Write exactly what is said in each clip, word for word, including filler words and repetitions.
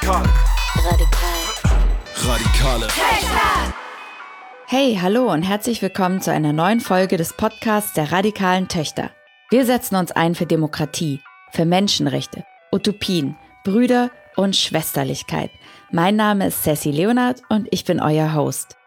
Radikal. Radikal. Radikale. Hey, hallo und herzlich willkommen zu einer neuen Folge des Podcasts der radikalen Töchter. Wir setzen uns ein für Demokratie, für Menschenrechte, Utopien, Brüder und Schwesterlichkeit. Mein Name ist Sassy Leonard und ich bin euer Host.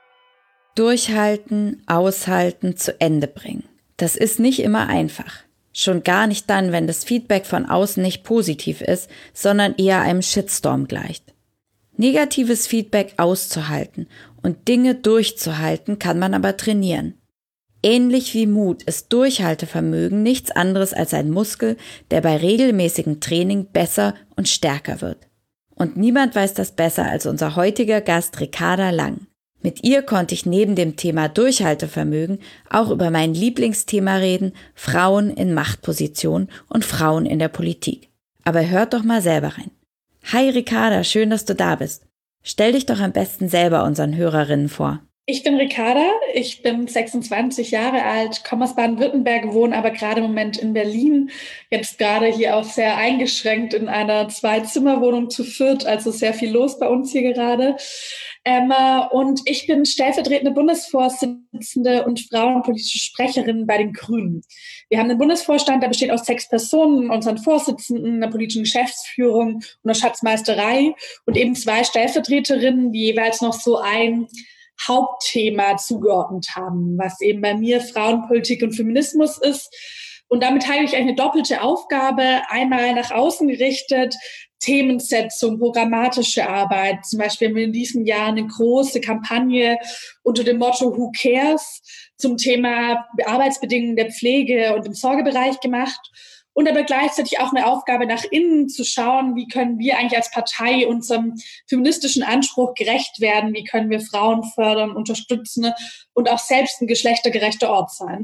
Durchhalten, aushalten, zu Ende bringen. Das ist nicht immer einfach. Schon gar nicht dann, wenn das Feedback von außen nicht positiv ist, sondern eher einem Shitstorm gleicht. Negatives Feedback auszuhalten und Dinge durchzuhalten kann man aber trainieren. Ähnlich wie Mut ist Durchhaltevermögen nichts anderes als ein Muskel, der bei regelmäßigem Training besser und stärker wird. Und niemand weiß das besser als unser heutiger Gast Ricarda Lang. Mit ihr konnte ich neben dem Thema Durchhaltevermögen auch über mein Lieblingsthema reden, Frauen in Machtpositionen und Frauen in der Politik. Aber hört doch mal selber rein. Hi Ricarda, schön, dass du da bist. Stell dich doch am besten selber unseren Hörerinnen vor. Ich bin Ricarda, ich bin sechsundzwanzig Jahre alt, komme aus Baden-Württemberg, wohne aber gerade im Moment in Berlin. Jetzt gerade hier auch sehr eingeschränkt in einer Zwei-Zimmer-Wohnung zu viert, also sehr viel los bei uns hier gerade. Ähm, und ich bin stellvertretende Bundesvorsitzende und frauenpolitische Sprecherin bei den Grünen. Wir haben einen Bundesvorstand, der besteht aus sechs Personen, unseren Vorsitzenden, einer politischen Geschäftsführung und einer Schatzmeisterei und eben zwei Stellvertreterinnen, die jeweils noch so ein Hauptthema zugeordnet haben, was eben bei mir Frauenpolitik und Feminismus ist. Und damit habe ich eine doppelte Aufgabe, einmal nach außen gerichtet, Themensetzung, programmatische Arbeit. Zum Beispiel haben wir in diesem Jahr eine große Kampagne unter dem Motto Who Cares zum Thema Arbeitsbedingungen der Pflege und im Sorgebereich gemacht. Und aber gleichzeitig auch eine Aufgabe nach innen zu schauen, wie können wir eigentlich als Partei unserem feministischen Anspruch gerecht werden, wie können wir Frauen fördern, unterstützen und auch selbst ein geschlechtergerechter Ort sein.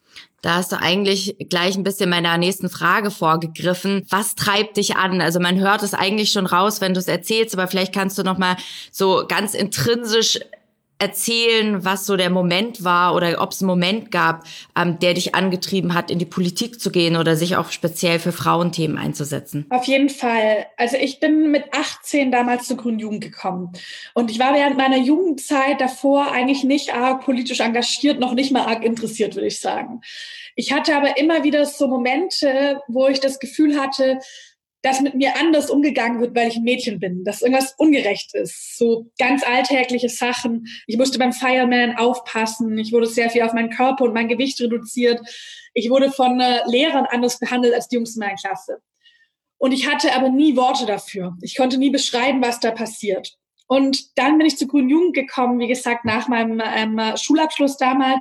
Da hast du eigentlich gleich ein bisschen meiner nächsten Frage vorgegriffen. Was treibt dich an? Also man hört es eigentlich schon raus, wenn du es erzählst, aber vielleicht kannst du noch mal so ganz intrinsisch erzählen, was so der Moment war oder ob es einen Moment gab, ähm, der dich angetrieben hat, in die Politik zu gehen oder sich auch speziell für Frauenthemen einzusetzen. Auf jeden Fall. Also ich bin mit achtzehn damals zur Grünen Jugend gekommen. Und ich war während meiner Jugendzeit davor eigentlich nicht arg politisch engagiert, noch nicht mal arg interessiert, würde ich sagen. Ich hatte aber immer wieder so Momente, wo ich das Gefühl hatte, dass mit mir anders umgegangen wird, weil ich ein Mädchen bin, dass irgendwas ungerecht ist. So ganz alltägliche Sachen. Ich musste beim Fireman aufpassen. Ich wurde sehr viel auf meinen Körper und mein Gewicht reduziert. Ich wurde von äh, Lehrern anders behandelt als die Jungs in meiner Klasse. Und ich hatte aber nie Worte dafür. Ich konnte nie beschreiben, was da passiert. Und dann bin ich zur Grünen Jugend gekommen, wie gesagt, nach meinem ähm, Schulabschluss damals.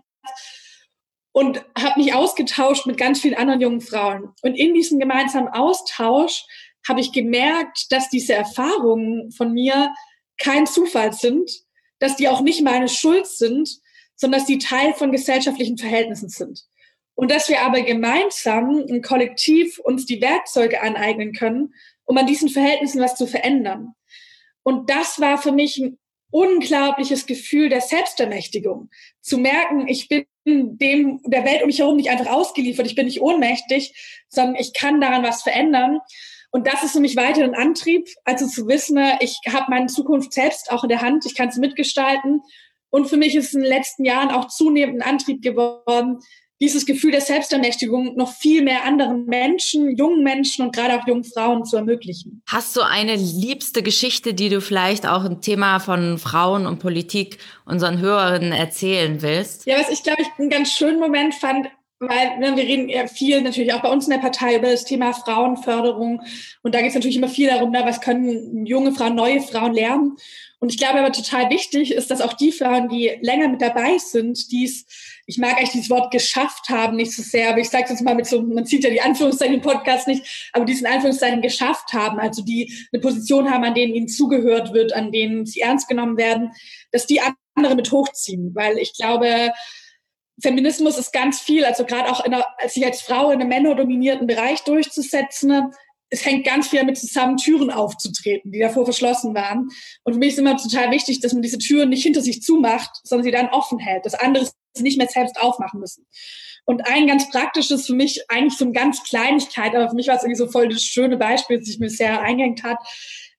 Und habe mich ausgetauscht mit ganz vielen anderen jungen Frauen. Und in diesem gemeinsamen Austausch habe ich gemerkt, dass diese Erfahrungen von mir kein Zufall sind, dass die auch nicht meine Schuld sind, sondern dass die Teil von gesellschaftlichen Verhältnissen sind. Und dass wir aber gemeinsam, im Kollektiv, uns die Werkzeuge aneignen können, um an diesen Verhältnissen was zu verändern. Und das war für mich ein unglaubliches Gefühl der Selbstermächtigung. Zu merken, ich bin dem der Welt um mich herum nicht einfach ausgeliefert, ich bin nicht ohnmächtig, sondern ich kann daran was verändern. Und das ist für mich weiter ein Antrieb, also zu wissen, ich habe meine Zukunft selbst auch in der Hand, ich kann sie mitgestalten. Und für mich ist es in den letzten Jahren auch zunehmend ein Antrieb geworden, dieses Gefühl der Selbstermächtigung noch viel mehr anderen Menschen, jungen Menschen und gerade auch jungen Frauen zu ermöglichen. Hast du eine liebste Geschichte, die du vielleicht auch ein Thema von Frauen und Politik unseren Hörerinnen erzählen willst? Ja, was ich glaube ich einen ganz schönen Moment fand, weil ne, wir reden ja viel natürlich auch bei uns in der Partei über das Thema Frauenförderung und da geht es natürlich immer viel darum, na, was können junge Frauen, neue Frauen lernen. Und ich glaube aber total wichtig ist, dass auch die Frauen, die länger mit dabei sind, die es, ich mag eigentlich dieses Wort geschafft haben nicht so sehr, aber ich sage es jetzt mal mit so, man sieht ja die Anführungszeichen im Podcast nicht, aber diesen Anführungszeichen geschafft haben, also die eine Position haben, an denen ihnen zugehört wird, an denen sie ernst genommen werden, dass die andere mit hochziehen, weil ich glaube, Feminismus ist ganz viel, also gerade auch in einer, als sich als Frau in einem männerdominierten Bereich durchzusetzen, es hängt ganz viel damit zusammen, Türen aufzutreten, die davor verschlossen waren. Und für mich ist immer total wichtig, dass man diese Türen nicht hinter sich zumacht, sondern sie dann offen hält, dass andere sie nicht mehr selbst aufmachen müssen. Und ein ganz praktisches für mich, eigentlich so eine ganz Kleinigkeit, aber für mich war es irgendwie so voll das schöne Beispiel, das sich mir sehr eingehängt hat,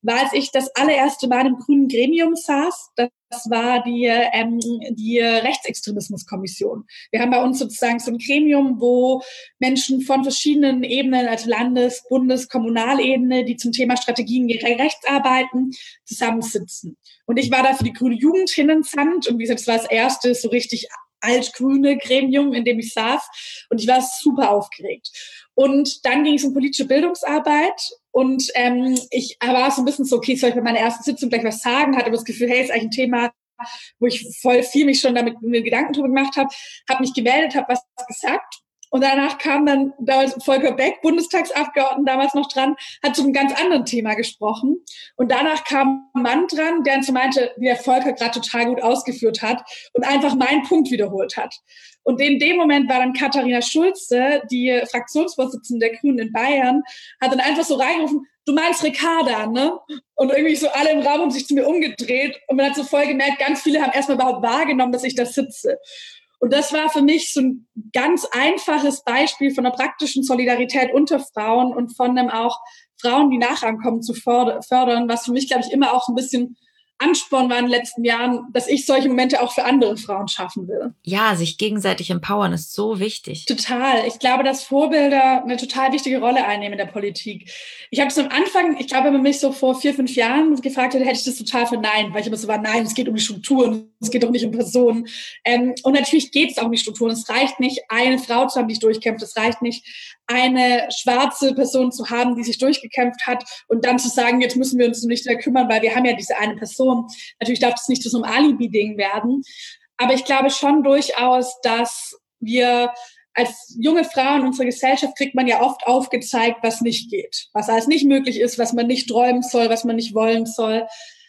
war, als ich das allererste Mal im grünen Gremium saß. Das war die, ähm, die Rechtsextremismuskommission. Wir haben bei uns sozusagen so ein Gremium, wo Menschen von verschiedenen Ebenen, also Landes-, Bundes-, Kommunalebene, die zum Thema Strategien gegen Rechts arbeiten, zusammensitzen. Und ich war da für die grüne Jugend Hinnenfand und wie gesagt, das war das erste so richtig altgrüne Gremium, in dem ich saß und ich war super aufgeregt. Und dann ging es um politische Bildungsarbeit und ähm, ich war so ein bisschen so, okay, soll ich bei meiner ersten Sitzung gleich was sagen? Hatte das Gefühl, hey, ist eigentlich ein Thema, wo ich voll viel mich schon damit mir Gedanken drüber gemacht habe, habe mich gemeldet, habe was gesagt. Und danach kam dann damals Volker Beck, Bundestagsabgeordneter, damals noch dran, hat zu einem ganz anderen Thema gesprochen. Und danach kam ein Mann dran, der so meinte, wie der Volker gerade total gut ausgeführt hat und einfach meinen Punkt wiederholt hat. Und in dem Moment war dann Katharina Schulze, die Fraktionsvorsitzende der Grünen in Bayern, hat dann einfach so reingerufen, du meinst Ricarda, ne? Und irgendwie so alle im Raum haben sich zu mir umgedreht und man hat so voll gemerkt, ganz viele haben erstmal überhaupt wahrgenommen, dass ich da sitze. Und das war für mich so ein ganz einfaches Beispiel von einer praktischen Solidarität unter Frauen und von einem auch Frauen, die Nachrankommen zu fördern, was für mich, glaube ich, immer auch so ein bisschen Ansporn war in den letzten Jahren, dass ich solche Momente auch für andere Frauen schaffen will. Ja, sich gegenseitig empowern ist so wichtig. Total. Ich glaube, dass Vorbilder eine total wichtige Rolle einnehmen in der Politik. Ich habe es am Anfang, ich glaube, wenn man mich so vor vier, fünf Jahren gefragt hätte, hätte ich das total verneint, weil ich immer so war, nein, es geht um die Strukturen, es geht doch nicht um Personen. Ähm, und natürlich geht es auch um die Strukturen. Es reicht nicht, eine Frau zu haben, die sich durchkämpft. Es reicht nicht, eine schwarze Person zu haben, die sich durchgekämpft hat und dann zu sagen, jetzt müssen wir uns nicht mehr kümmern, weil wir haben ja diese eine Person. Natürlich darf das nicht zu so einem Alibi-Ding werden. Aber ich glaube schon durchaus, dass wir als junge Frauen in unserer Gesellschaft kriegt man ja oft aufgezeigt, was nicht geht, was alles nicht möglich ist, was man nicht träumen soll, was man nicht wollen soll.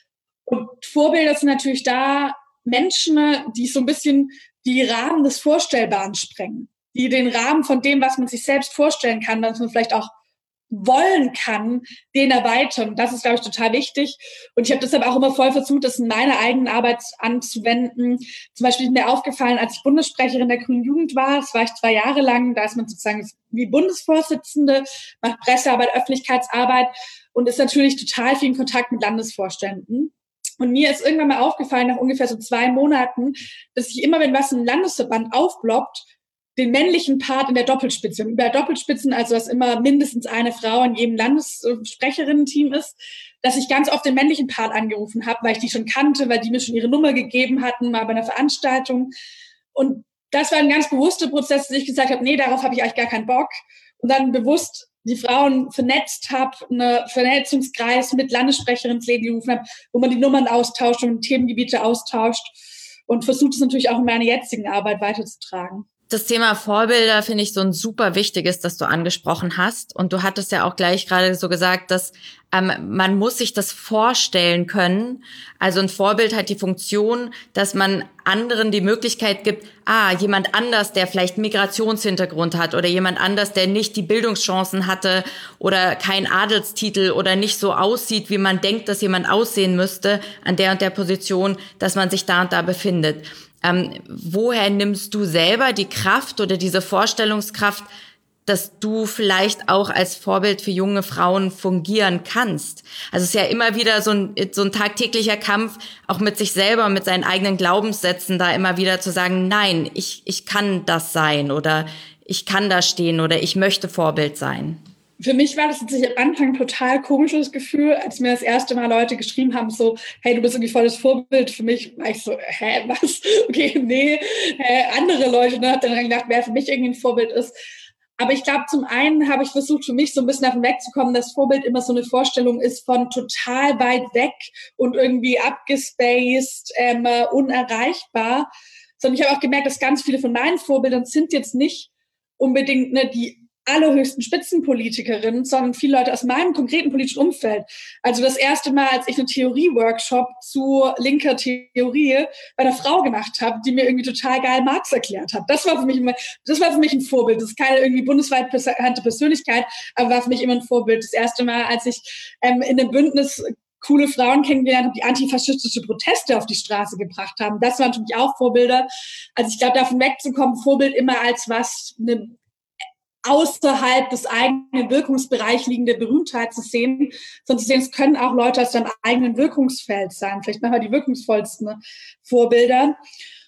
Und Vorbilder sind natürlich da Menschen, die so ein bisschen die Rahmen des Vorstellbaren sprengen, die den Rahmen von dem, was man sich selbst vorstellen kann, was man vielleicht auch wollen kann, den erweitern. Das ist, glaube ich, total wichtig. Und ich habe deshalb auch immer voll versucht, das in meiner eigenen Arbeit anzuwenden. Zum Beispiel ist mir aufgefallen, als ich Bundessprecherin der Grünen Jugend war, das war ich zwei Jahre lang, da ist man sozusagen wie Bundesvorsitzende, macht Pressearbeit, Öffentlichkeitsarbeit und ist natürlich total viel in Kontakt mit Landesvorständen. Und mir ist irgendwann mal aufgefallen, nach ungefähr so zwei Monaten, dass ich immer, wenn was im Landesverband aufploppt, den männlichen Part in der Doppelspitze. Und über Doppelspitzen, also dass immer mindestens eine Frau in jedem Landessprecherinnen-Team ist, dass ich ganz oft den männlichen Part angerufen habe, weil ich die schon kannte, weil die mir schon ihre Nummer gegeben hatten, mal bei einer Veranstaltung. Und das war ein ganz bewusster Prozess, dass ich gesagt habe, nee, darauf habe ich eigentlich gar keinen Bock. Und dann bewusst die Frauen vernetzt habe, einen Vernetzungskreis mit Landessprecherinnen ins Leben gerufen habe, wo man die Nummern austauscht und Themengebiete austauscht und versucht es natürlich auch in meiner jetzigen Arbeit weiterzutragen. Das Thema Vorbilder finde ich so ein super wichtiges, das du angesprochen hast. Und du hattest ja auch gleich gerade so gesagt, dass ähm, man muss sich das vorstellen können. Also ein Vorbild hat die Funktion, dass man anderen die Möglichkeit gibt, ah, jemand anders, der vielleicht Migrationshintergrund hat oder jemand anders, der nicht die Bildungschancen hatte oder keinen Adelstitel oder nicht so aussieht, wie man denkt, dass jemand aussehen müsste an der und der Position, dass man sich da und da befindet. Ähm, woher nimmst du selber die Kraft oder diese Vorstellungskraft, dass du vielleicht auch als Vorbild für junge Frauen fungieren kannst? Also es ist ja immer wieder so ein, so ein tagtäglicher Kampf, auch mit sich selber, mit seinen eigenen Glaubenssätzen, da immer wieder zu sagen, nein, ich, ich kann das sein oder ich kann da stehen oder ich möchte Vorbild sein. Für mich war das tatsächlich am Anfang ein total komisches Gefühl, als mir das erste Mal Leute geschrieben haben, so, hey, du bist irgendwie voll das Vorbild für mich. War ich so, hä, was? Okay, nee, hä, andere Leute, ne, hab dann gedacht, wer für mich irgendwie ein Vorbild ist. Aber ich glaube, zum einen habe ich versucht, für mich so ein bisschen davon wegzukommen, dass Vorbild immer so eine Vorstellung ist von total weit weg und irgendwie abgespaced, ähm, unerreichbar. Sondern ich habe auch gemerkt, dass ganz viele von meinen Vorbildern sind jetzt nicht unbedingt ne, die allerhöchsten Spitzenpolitikerinnen, sondern viele Leute aus meinem konkreten politischen Umfeld. Also das erste Mal, als ich einen Theorie-Workshop zu linker Theorie bei einer Frau gemacht habe, die mir irgendwie total geil Marx erklärt hat. Das war für mich immer, das war für mich ein Vorbild. Das ist keine irgendwie bundesweit bekannte Persönlichkeit, aber war für mich immer ein Vorbild. Das erste Mal, als ich ähm, in einem Bündnis coole Frauen kennengelernt habe, die antifaschistische Proteste auf die Straße gebracht haben. Das waren natürlich auch Vorbilder. Also ich glaube, davon wegzukommen, Vorbild immer als was, eine außerhalb des eigenen Wirkungsbereichs liegende Berühmtheit zu sehen, sondern zu sehen, es können auch Leute aus deinem eigenen Wirkungsfeld sein. Vielleicht machen wir die wirkungsvollsten Vorbilder.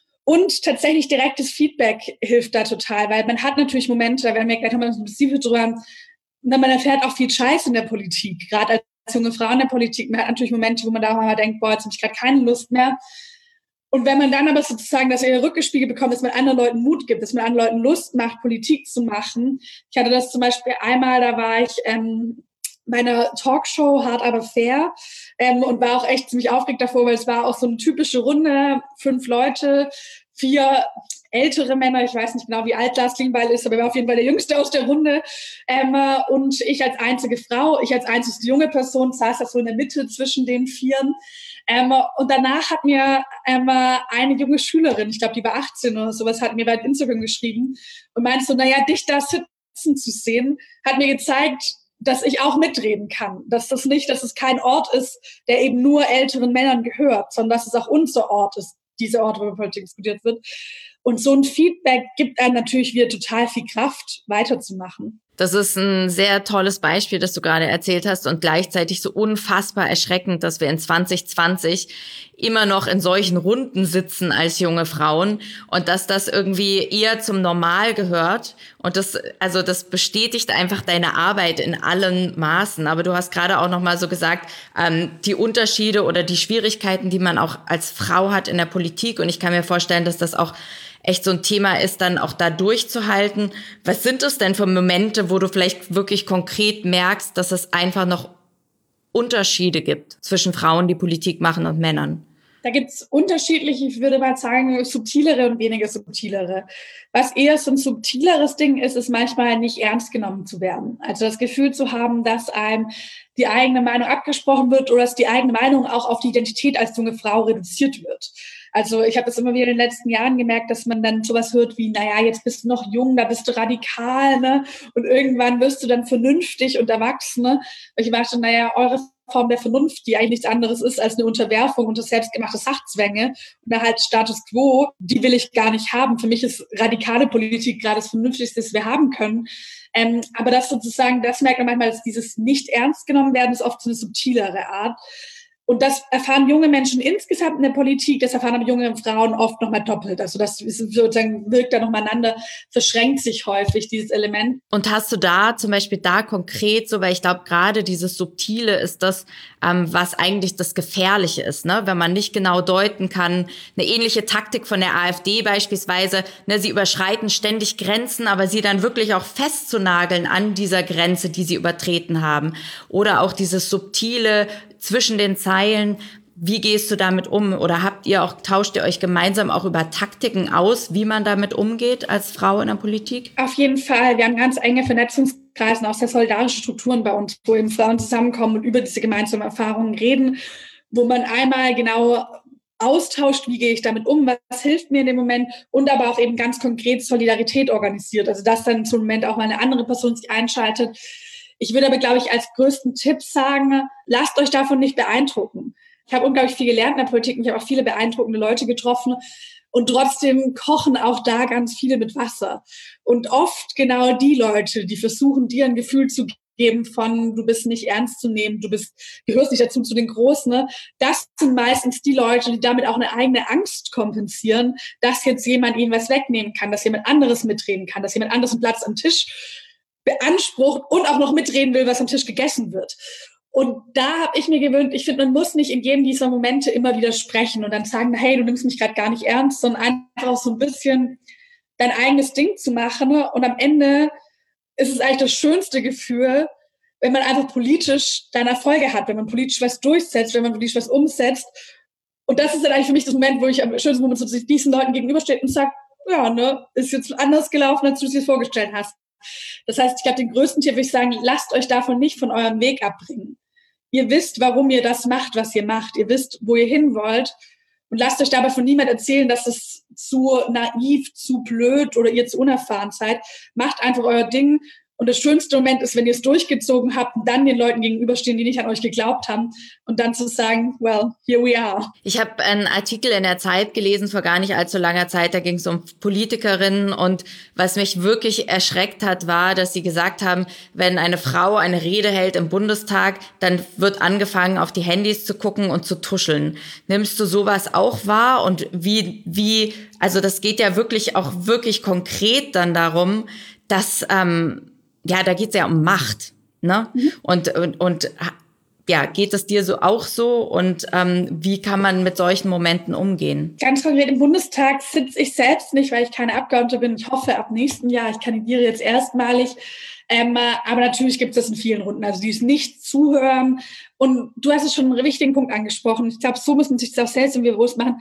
Und tatsächlich direktes Feedback hilft da total, weil man hat natürlich Momente, da werden wir gleich nochmal ein bisschen drüber, man erfährt auch viel Scheiß in der Politik, gerade als junge Frau in der Politik. Man hat natürlich Momente, wo man da auch mal denkt, boah, jetzt habe ich gerade keine Lust mehr. Und wenn man dann aber sozusagen das eher rückgespiegelt bekommt, dass man anderen Leuten Mut gibt, dass man anderen Leuten Lust macht, Politik zu machen. Ich hatte das zum Beispiel einmal, da war ich ähm, bei einer Talkshow, Hart aber fair, ähm, und war auch echt ziemlich aufgeregt davor, weil es war auch so eine typische Runde, fünf Leute, vier ältere Männer, ich weiß nicht genau, wie alt Lars Klingbeil ist, aber er war auf jeden Fall der Jüngste aus der Runde. Ähm, und ich als einzige Frau, ich als einzige junge Person saß da so in der Mitte zwischen den Vieren. Ähm, und danach hat mir ähm, eine junge Schülerin, ich glaube, die war achtzehn oder sowas, hat mir bei Instagram geschrieben und meinte so, naja, dich da sitzen zu sehen, hat mir gezeigt, dass ich auch mitreden kann. Dass das nicht, dass es kein Ort ist, der eben nur älteren Männern gehört, sondern dass es auch unser Ort ist, dieser Ort, wo über Politik diskutiert wird. Und so ein Feedback gibt einem natürlich wieder total viel Kraft, weiterzumachen. Das ist ein sehr tolles Beispiel, das du gerade erzählt hast und gleichzeitig so unfassbar erschreckend, dass wir in zwanzig zwanzig immer noch in solchen Runden sitzen als junge Frauen und dass das irgendwie eher zum Normal gehört. Und das, also das bestätigt einfach deine Arbeit in allen Maßen. Aber du hast gerade auch noch mal so gesagt, ähm, die Unterschiede oder die Schwierigkeiten, die man auch als Frau hat in der Politik. Und ich kann mir vorstellen, dass das auch echt so ein Thema ist, dann auch da durchzuhalten. Was sind es denn für Momente, wo du vielleicht wirklich konkret merkst, dass es einfach noch Unterschiede gibt zwischen Frauen, die Politik machen, und Männern? Da gibt's unterschiedliche, ich würde mal sagen, subtilere und weniger subtilere. Was eher so ein subtileres Ding ist, ist manchmal nicht ernst genommen zu werden. Also das Gefühl zu haben, dass einem die eigene Meinung abgesprochen wird oder dass die eigene Meinung auch auf die Identität als junge Frau reduziert wird. Also ich habe das immer wieder in den letzten Jahren gemerkt, dass man dann sowas hört wie, naja, jetzt bist du noch jung, da bist du radikal, ne? Und irgendwann wirst du dann vernünftig und erwachsen, ne? Ich war schon, naja, eure Form der Vernunft, die eigentlich nichts anderes ist als eine Unterwerfung unter selbstgemachte Sachzwänge und halt Status Quo, die will ich gar nicht haben. Für mich ist radikale Politik gerade das Vernünftigste, das wir haben können. Ähm, aber das sozusagen, das merkt man manchmal, dass dieses nicht ernst genommen werden, ist oft so eine subtilere Art. Und das erfahren junge Menschen insgesamt in der Politik, das erfahren aber junge Frauen oft nochmal doppelt. Also das ist sozusagen wirkt da nochmal einander, verschränkt sich häufig dieses Element. Und hast du da zum Beispiel da konkret so, weil ich glaube, gerade dieses Subtile ist das, ähm, was eigentlich das Gefährliche ist, ne? Wenn man nicht genau deuten kann, eine ähnliche Taktik von der AfD beispielsweise, ne, sie überschreiten ständig Grenzen, aber sie dann wirklich auch festzunageln an dieser Grenze, die sie übertreten haben. Oder auch dieses subtile zwischen den Zeilen, wie gehst du damit um? Oder habt ihr auch, tauscht ihr euch gemeinsam auch über Taktiken aus, wie man damit umgeht als Frau in der Politik? Auf jeden Fall. Wir haben ganz enge Vernetzungskreise, auch sehr solidarische Strukturen bei uns, wo eben Frauen zusammenkommen und über diese gemeinsamen Erfahrungen reden, wo man einmal genau austauscht, wie gehe ich damit um, was hilft mir in dem Moment und aber auch eben ganz konkret Solidarität organisiert. Also dass dann zum Moment auch mal eine andere Person sich einschaltet. Ich würde aber, glaube ich, als größten Tipp sagen, lasst euch davon nicht beeindrucken. Ich habe unglaublich viel gelernt in der Politik und ich habe auch viele beeindruckende Leute getroffen und trotzdem kochen auch da ganz viele mit Wasser. Und oft genau die Leute, die versuchen, dir ein Gefühl zu geben von, du bist nicht ernst zu nehmen, du bist, gehörst nicht dazu zu den Großen, ne? Das sind meistens die Leute, die damit auch eine eigene Angst kompensieren, dass jetzt jemand ihnen was wegnehmen kann, dass jemand anderes mitreden kann, dass jemand anderes einen Platz am Tisch beansprucht und auch noch mitreden will, was am Tisch gegessen wird. Und da habe ich mir gewöhnt, ich finde, man muss nicht in jedem dieser Momente immer widersprechen und dann sagen, hey, du nimmst mich gerade gar nicht ernst, sondern einfach auch so ein bisschen dein eigenes Ding zu machen. Und am Ende ist es eigentlich das schönste Gefühl, wenn man einfach politisch dann Erfolge hat, wenn man politisch was durchsetzt, wenn man politisch was umsetzt. Und das ist dann eigentlich für mich das Moment, wo ich am schönsten Moment so diesen Leuten gegenüberstehe und sage, ja, ne, ist jetzt anders gelaufen, als du es dir vorgestellt hast. Das heißt, ich glaube, den größten Tipp würde ich sagen, lasst euch davon nicht von eurem Weg abbringen. Ihr wisst, warum ihr das macht, was ihr macht. Ihr wisst, wo ihr hin wollt. Und lasst euch dabei von niemand erzählen, dass es zu naiv, zu blöd oder ihr zu unerfahren seid. Macht einfach euer Ding Und der schönste Moment ist, wenn ihr es durchgezogen habt und dann den Leuten gegenüberstehen, die nicht an euch geglaubt haben und dann zu sagen, well, here we are. Ich habe einen Artikel in der Zeit gelesen vor gar nicht allzu langer Zeit, da ging es um Politikerinnen und was mich wirklich erschreckt hat, war, dass sie gesagt haben, wenn eine Frau eine Rede hält im Bundestag, dann wird angefangen, auf die Handys zu gucken und zu tuscheln. Nimmst du sowas auch wahr und wie, wie, also das geht ja wirklich auch wirklich konkret dann darum, dass, ähm, ja, da geht's ja um Macht, ne? Mhm. Und, und, und, ja, geht es dir so auch so? Und ähm, wie kann man mit solchen Momenten umgehen? Ganz konkret im Bundestag sitze ich selbst nicht, weil ich keine Abgeordnete bin. Ich hoffe, ab nächsten Jahr, ich kandidiere jetzt erstmalig. Ähm, aber natürlich gibt es das in vielen Runden. Also dieses Nicht-Zuhören. Und du hast es schon einen wichtigen Punkt angesprochen. Ich glaube, so müssen sich das auch selbst irgendwie bewusst machen.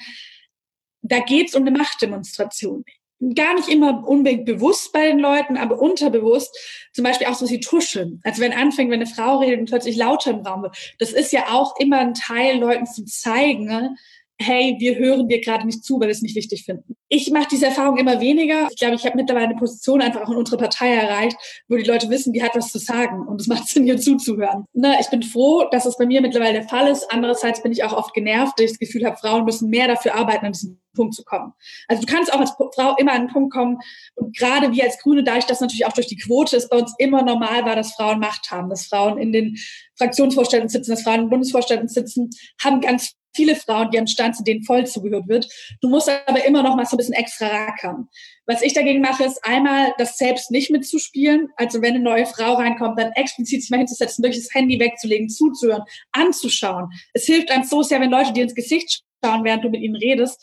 Da geht es um eine Machtdemonstration. Gar nicht immer unbedingt bewusst bei den Leuten, aber unterbewusst. Zum Beispiel auch so, sie tuscheln. Also wenn anfängt, wenn eine Frau redet und plötzlich lauter im Raum wird. Das ist ja auch immer ein Teil, Leuten zu zeigen, ne? Hey, wir hören dir gerade nicht zu, weil wir es nicht wichtig finden. Ich mache diese Erfahrung immer weniger. Ich glaube, ich habe mittlerweile eine Position einfach auch in unserer Partei erreicht, wo die Leute wissen, die hat was zu sagen und es macht Sinn, hier zuzuhören. Na, ich bin froh, dass es bei mir mittlerweile der Fall ist. Andererseits bin ich auch oft genervt, dass ich das Gefühl habe, Frauen müssen mehr dafür arbeiten, an diesen Punkt zu kommen. Also du kannst auch als Frau immer an einen Punkt kommen und gerade wir als Grüne, dadurch, dass natürlich auch durch die Quote es bei uns immer normal war, dass Frauen Macht haben, dass Frauen in den Fraktionsvorständen sitzen, dass Frauen in den Bundesvorständen sitzen, haben ganz viele Frauen, die am Stand sind, denen voll zugehört wird. Du musst aber immer noch mal so ein bisschen extra rackern. Was ich dagegen mache, ist einmal, das selbst nicht mitzuspielen. Also wenn eine neue Frau reinkommt, dann explizit sich mal hinzusetzen, wirklich das Handy wegzulegen, zuzuhören, anzuschauen. Es hilft einem so sehr, wenn Leute dir ins Gesicht schauen, während du mit ihnen redest.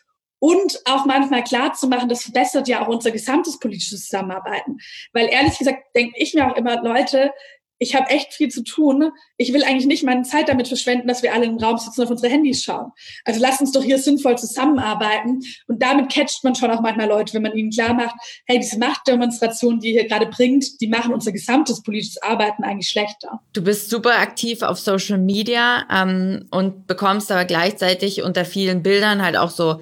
Und auch manchmal klar zu machen, das verbessert ja auch unser gesamtes politisches Zusammenarbeiten. Weil ehrlich gesagt denke ich mir auch immer, Leute, ich habe echt viel zu tun. Ich will eigentlich nicht meine Zeit damit verschwenden, dass wir alle im Raum sitzen und auf unsere Handys schauen. Also lasst uns doch hier sinnvoll zusammenarbeiten. Und damit catcht man schon auch manchmal Leute, wenn man ihnen klar macht, hey, diese Machtdemonstration, die ihr hier gerade bringt, die machen unser gesamtes politisches Arbeiten eigentlich schlechter. Du bist super aktiv auf Social Media ähm, und bekommst aber gleichzeitig unter vielen Bildern halt auch so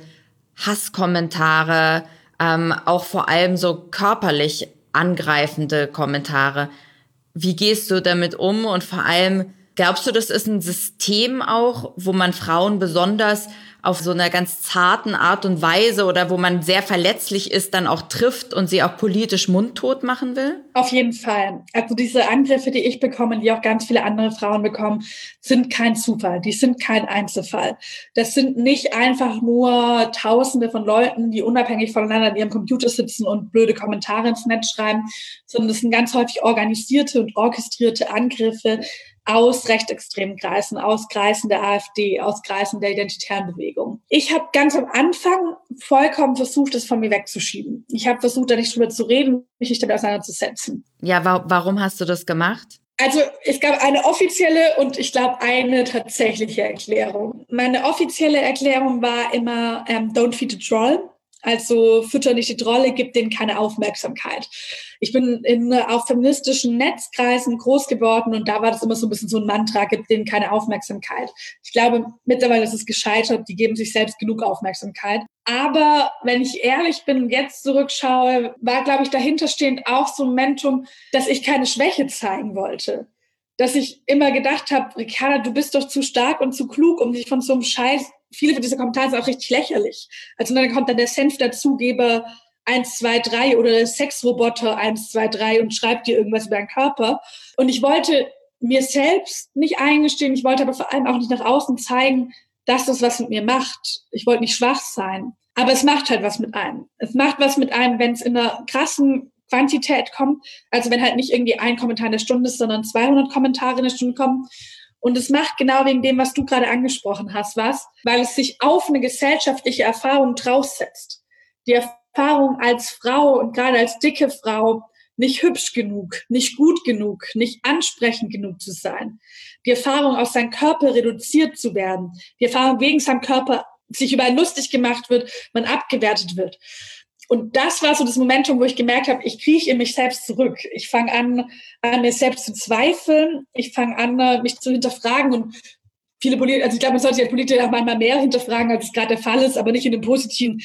Hasskommentare, ähm, auch vor allem so körperlich angreifende Kommentare. Wie gehst du damit um und vor allem, glaubst du, das ist ein System auch, wo man Frauen besonders auf so einer ganz zarten Art und Weise oder wo man sehr verletzlich ist, dann auch trifft und sie auch politisch mundtot machen will? Auf jeden Fall. Also diese Angriffe, die ich bekomme, die auch ganz viele andere Frauen bekommen, sind kein Zufall. Die sind kein Einzelfall. Das sind nicht einfach nur Tausende von Leuten, die unabhängig voneinander an ihrem Computer sitzen und blöde Kommentare ins Netz schreiben, sondern das sind ganz häufig organisierte und orchestrierte Angriffe aus rechtsextremen Kreisen, aus Kreisen der AfD, aus Kreisen der identitären Bewegung. Ich habe ganz am Anfang vollkommen versucht, das von mir wegzuschieben. Ich habe versucht, da nicht drüber zu reden, mich nicht damit auseinanderzusetzen. Ja, wa- warum hast du das gemacht? Also es gab eine offizielle und ich glaube eine tatsächliche Erklärung. Meine offizielle Erklärung war immer ähm, don't feed the troll. Also fütter nicht die Trolle, gib denen keine Aufmerksamkeit. Ich bin in auch feministischen Netzkreisen groß geworden und da war das immer so ein bisschen so ein Mantra, gib denen keine Aufmerksamkeit. Ich glaube, mittlerweile ist es gescheitert, die geben sich selbst genug Aufmerksamkeit. Aber wenn ich ehrlich bin und jetzt zurückschaue, war, glaube ich, dahinterstehend auch so ein Momentum, dass ich keine Schwäche zeigen wollte. Dass ich immer gedacht habe, Ricarda, du bist doch zu stark und zu klug, um dich von so einem Scheiß, viele dieser Kommentare sind auch richtig lächerlich. Also dann kommt dann der Senf-Dazugeber eins, zwei, drei oder der Sexroboter eins, zwei, drei und schreibt dir irgendwas über deinen Körper. Und ich wollte mir selbst nicht eingestehen, ich wollte aber vor allem auch nicht nach außen zeigen, dass das was mit mir macht. Ich wollte nicht schwach sein. Aber es macht halt was mit einem. Es macht was mit einem, wenn es in einer krassen Quantität kommt. Also wenn halt nicht irgendwie ein Kommentar in der Stunde ist, sondern zweihundert Kommentare in der Stunde kommen. Und es macht genau wegen dem, was du gerade angesprochen hast, was, weil es sich auf eine gesellschaftliche Erfahrung draufsetzt. Die Erfahrung als Frau und gerade als dicke Frau, nicht hübsch genug, nicht gut genug, nicht ansprechend genug zu sein. Die Erfahrung, aus seinem Körper reduziert zu werden. Die Erfahrung, wegen seinem Körper sich über einen lustig gemacht wird, man abgewertet wird. Und das war so das Momentum, wo ich gemerkt habe, ich krieche in mich selbst zurück. Ich fange an, an mir selbst zu zweifeln. Ich fange an, mich zu hinterfragen. Und viele Politiker, also ich glaube, man sollte ja Politiker auch manchmal mehr hinterfragen, als es gerade der Fall ist, aber nicht in dem positiven,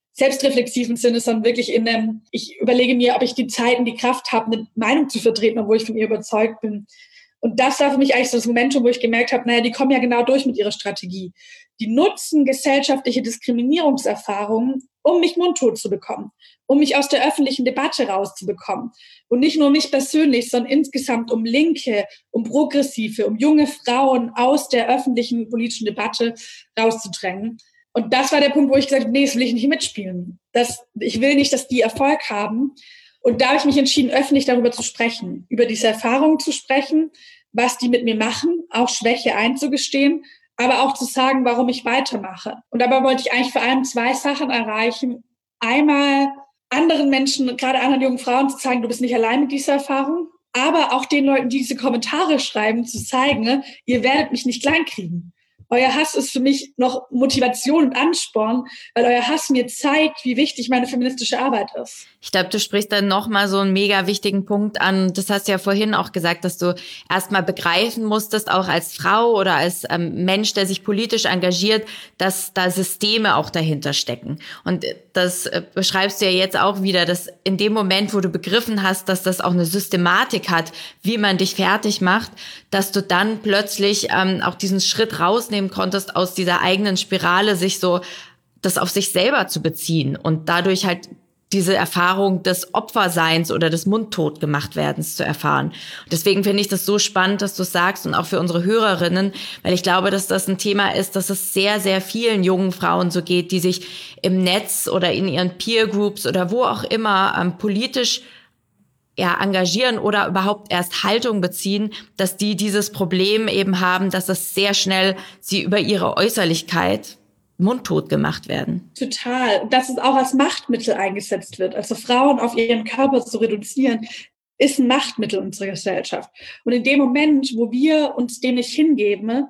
selbstreflexiven Sinne, sondern wirklich in einem, ich überlege mir, ob ich die Zeit und die Kraft habe, eine Meinung zu vertreten, obwohl ich von ihr überzeugt bin. Und das war für mich eigentlich so das Momentum, wo ich gemerkt habe, naja, die kommen ja genau durch mit ihrer Strategie. Die nutzen gesellschaftliche Diskriminierungserfahrungen, um mich mundtot zu bekommen, um mich aus der öffentlichen Debatte rauszubekommen. Und nicht nur mich persönlich, sondern insgesamt um Linke, um Progressive, um junge Frauen aus der öffentlichen politischen Debatte rauszudrängen. Und das war der Punkt, wo ich gesagt habe, nee, das will ich nicht mitspielen. Das, ich will nicht, dass die Erfolg haben. Und da habe ich mich entschieden, öffentlich darüber zu sprechen, über diese Erfahrungen zu sprechen, was die mit mir machen, auch Schwäche einzugestehen, aber auch zu sagen, warum ich weitermache. Und dabei wollte ich eigentlich vor allem zwei Sachen erreichen. Einmal anderen Menschen, gerade anderen jungen Frauen, zu zeigen, du bist nicht allein mit dieser Erfahrung, aber auch den Leuten, die diese Kommentare schreiben, zu zeigen, ihr werdet mich nicht kleinkriegen. Euer Hass ist für mich noch Motivation und Ansporn, weil euer Hass mir zeigt, wie wichtig meine feministische Arbeit ist. Ich glaube, du sprichst dann nochmal so einen mega wichtigen Punkt an. Das hast du ja vorhin auch gesagt, dass du erstmal begreifen musstest, auch als Frau oder als ähm, Mensch, der sich politisch engagiert, dass da Systeme auch dahinter stecken. Und das äh, beschreibst du ja jetzt auch wieder, dass in dem Moment, wo du begriffen hast, dass das auch eine Systematik hat, wie man dich fertig macht, dass du dann plötzlich ähm, auch diesen Schritt rausnehmen konntest, aus dieser eigenen Spirale sich so das auf sich selber zu beziehen und dadurch halt diese Erfahrung des Opferseins oder des Mundtotgemachtwerdens zu erfahren. Und deswegen finde ich das so spannend, dass du es sagst und auch für unsere Hörerinnen, weil ich glaube, dass das ein Thema ist, dass es sehr, sehr vielen jungen Frauen so geht, die sich im Netz oder in ihren Peer Groups oder wo auch immer ähm, politisch ja, engagieren oder überhaupt erst Haltung beziehen, dass die dieses Problem eben haben, dass es sehr schnell sie über ihre Äußerlichkeit mundtot gemacht werden. Total. Dass es auch als Machtmittel eingesetzt wird. Also Frauen auf ihren Körper zu reduzieren, ist ein Machtmittel unserer Gesellschaft. Und in dem Moment, wo wir uns dem nicht hingeben,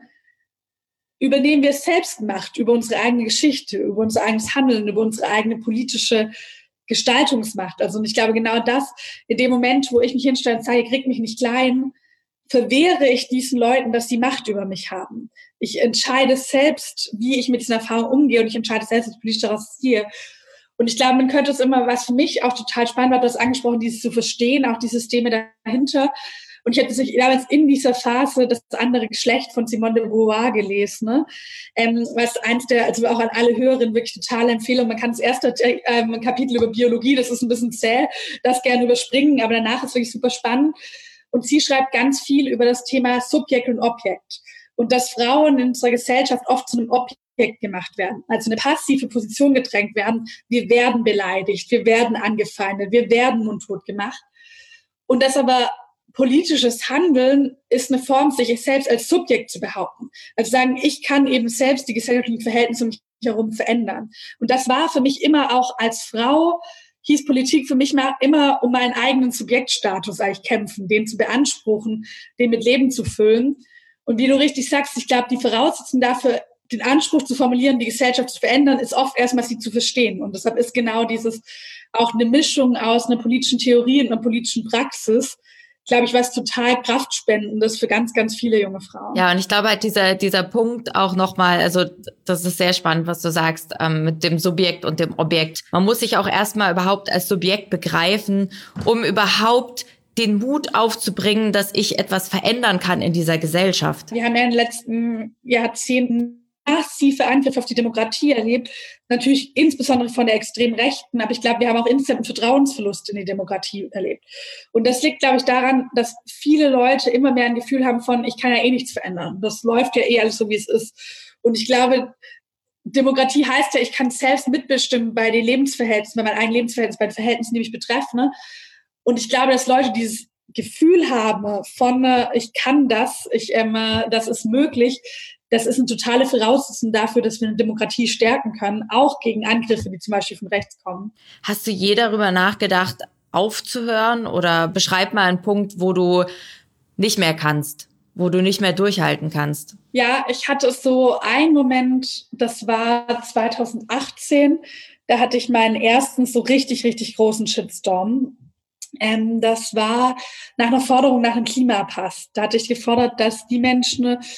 übernehmen wir selbst Macht über unsere eigene Geschichte, über unser eigenes Handeln, über unsere eigene politische Gestaltungsmacht. Also und ich glaube genau das, in dem Moment, wo ich mich hinstelle und sage, krieg mich nicht klein, verwehre ich diesen Leuten, dass sie Macht über mich haben. Ich entscheide selbst, wie ich mit diesen Erfahrungen umgehe und ich entscheide selbst, was ich politisch daraus ziehe. Und ich glaube, man könnte es immer, was für mich auch total spannend war, das angesprochen, dieses zu verstehen, auch die Systeme dahinter. Und ich habe damals in dieser Phase das andere Geschlecht von Simone de Beauvoir gelesen, ne? ähm, was eins der, also auch an alle Hörerinnen wirklich totale Empfehlung. Man kann das erste ähm, Kapitel über Biologie, das ist ein bisschen zäh, das gerne überspringen, aber danach ist wirklich super spannend. Und sie schreibt ganz viel über das Thema Subjekt und Objekt. Und dass Frauen in unserer Gesellschaft oft zu einem Objekt gemacht werden, also eine passive Position gedrängt werden. Wir werden beleidigt, wir werden angefeindet, wir werden mundtot gemacht. Und dass aber politisches Handeln ist eine Form, sich selbst als Subjekt zu behaupten. Also sagen, ich kann eben selbst die gesellschaftlichen Verhältnisse um mich herum verändern. Und das war für mich immer auch als Frau, hieß Politik für mich mal immer um meinen eigenen Subjektstatus eigentlich kämpfen, den zu beanspruchen, den mit Leben zu füllen. Und wie du richtig sagst, ich glaube, die Voraussetzung dafür, den Anspruch zu formulieren, die Gesellschaft zu verändern, ist oft erstmal sie zu verstehen. Und deshalb ist genau dieses auch eine Mischung aus einer politischen Theorie und einer politischen Praxis, glaube ich, was total Kraftspendendes für ganz, ganz viele junge Frauen. Ja, und ich glaube halt dieser dieser Punkt auch nochmal, also das ist sehr spannend, was du sagst, ähm, mit dem Subjekt und dem Objekt. Man muss sich auch erstmal überhaupt als Subjekt begreifen, um überhaupt den Mut aufzubringen, dass ich etwas verändern kann in dieser Gesellschaft. Wir haben ja in den letzten Jahrzehnten massive Angriffe auf die Demokratie erlebt, natürlich insbesondere von der extremen Rechten, aber ich glaube, wir haben auch insgesamt einen Vertrauensverlust in die Demokratie erlebt. Und das liegt, glaube ich, daran, dass viele Leute immer mehr ein Gefühl haben von, ich kann ja eh nichts verändern. Das läuft ja eh alles so, wie es ist. Und ich glaube, Demokratie heißt ja, ich kann selbst mitbestimmen bei den Lebensverhältnissen, bei meinen eigenen Lebensverhältnissen, bei den Verhältnissen, die mich betreffen. Ne? Und ich glaube, dass Leute dieses Gefühl haben von, ich kann das, ich, ähm, das ist möglich, das ist eine totale Voraussetzung dafür, dass wir eine Demokratie stärken können, auch gegen Angriffe, die zum Beispiel von rechts kommen. Hast du je darüber nachgedacht, aufzuhören? Oder beschreib mal einen Punkt, wo du nicht mehr kannst, wo du nicht mehr durchhalten kannst? Ja, ich hatte so einen Moment, das war zwanzig achtzehn, da hatte ich meinen ersten so richtig, richtig großen Shitstorm. Ähm, das war nach einer Forderung nach einem Klimapass. Da hatte ich gefordert, dass die Menschen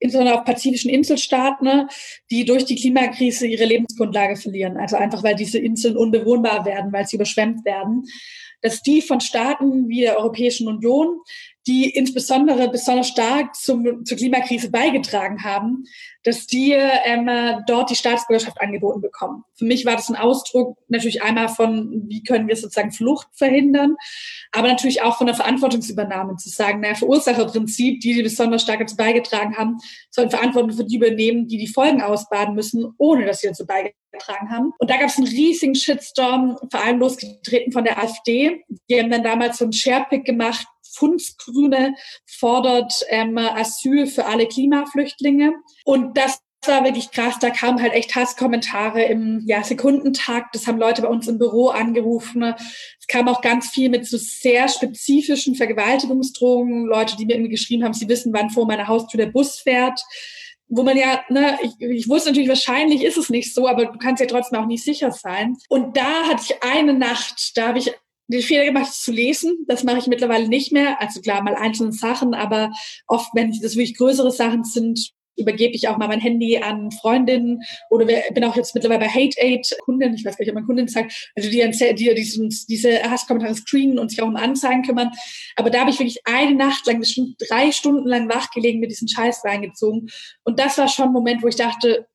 insbesondere auf pazifischen Inselstaaten, ne, die durch die Klimakrise ihre Lebensgrundlage verlieren. Also einfach, weil diese Inseln unbewohnbar werden, weil sie überschwemmt werden. Dass die von Staaten wie der Europäischen Union, die insbesondere besonders stark zum, zur Klimakrise beigetragen haben, dass die ähm, dort die Staatsbürgerschaft angeboten bekommen. Für mich war das ein Ausdruck natürlich einmal von, wie können wir sozusagen Flucht verhindern, aber natürlich auch von der Verantwortungsübernahme, zu sagen, naja, Verursacherprinzip, die, die besonders stark dazu beigetragen haben, sollen Verantwortung für die übernehmen, die die Folgen ausbaden müssen, ohne dass sie dazu beigetragen haben. Und da gab es einen riesigen Shitstorm, vor allem losgetreten von der AfD. Die haben dann damals so einen Sharepick gemacht, Pfundsgrüne fordert ähm, Asyl für alle Klimaflüchtlinge. Und das war wirklich krass. Da kamen halt echt Hasskommentare im ja, Sekundentakt. Das haben Leute bei uns im Büro angerufen. Es kam auch ganz viel mit so sehr spezifischen Vergewaltigungsdrohungen. Leute, die mir irgendwie geschrieben haben, sie wissen, wann vor meiner Haustür der Bus fährt. Wo man ja, ne, ich, ich wusste natürlich, wahrscheinlich ist es nicht so, aber du kannst ja trotzdem auch nicht sicher sein. Und da hatte ich eine Nacht, da habe ich den Fehler gemacht, es zu lesen. Das mache ich mittlerweile nicht mehr. Also klar, mal einzelne Sachen, aber oft, wenn das wirklich größere Sachen sind, übergebe ich auch mal mein Handy an Freundinnen oder bin auch jetzt mittlerweile bei Hate Aid Kunden, ich weiß gar nicht, ob man Kunden sagt, also die, die diesen, diese Hasskommentare screenen und sich auch um Anzeigen kümmern. Aber da habe ich wirklich eine Nacht lang, bestimmt drei Stunden lang wachgelegen, mit diesen Scheiß reingezogen. Und das war schon ein Moment, wo ich dachte,